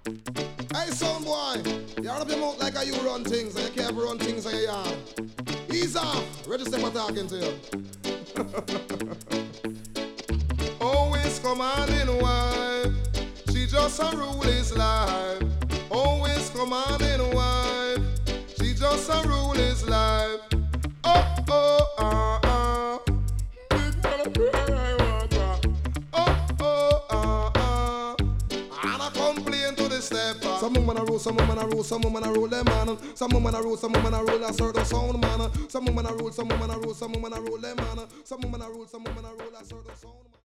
Hey, son boy, you run up your mouth like how you run things, and you can't run things in your yard. Ease off. Register for talking to you. Always commanding wife, she just a rule his life. Always commanding wife, she just a rule his life. Oh, oh, big girl cry water. Oh, oh, and I complain to the stepper. Some woman a rule, some woman a rule, some woman a rule them man. Some woman a rule, some woman a rule a certain sound man. Some woman a rule, some woman a rule, some woman a rule them man. Some woman a rule, some woman a rule a certain sound man.